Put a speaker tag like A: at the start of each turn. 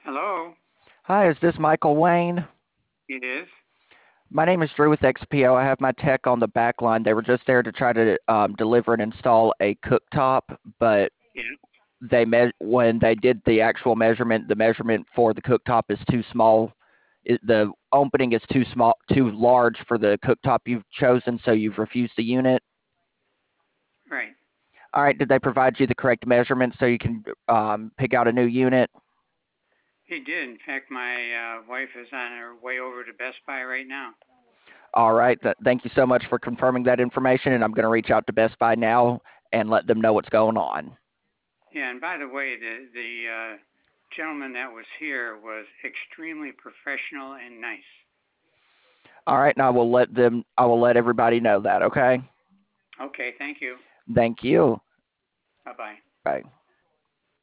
A: Hello,
B: Hi, is this Michael Wayne?
A: it is.
B: My name is Drew with XPO. I have my tech on the back line. They were just there to try to deliver and install a cooktop, but
A: Yeah,
B: when they did the actual measurement, the measurement for the cooktop is too small. The opening is too small, too large for the cooktop you've chosen, so you've refused the unit.
A: right.
B: All right, did they provide you the correct measurement so you can pick out a new unit?
A: He did. In fact, my wife is on her way over to Best Buy right now.
B: All right, thank you so much for confirming that information, and I'm going to reach out to Best Buy now and let them know what's going on.
A: Yeah, and by the way, the gentleman that was here was extremely professional and nice.
B: All right, and I will let everybody know that, okay?
A: Okay, thank you.
B: Thank you.
A: Bye bye.
B: Bye.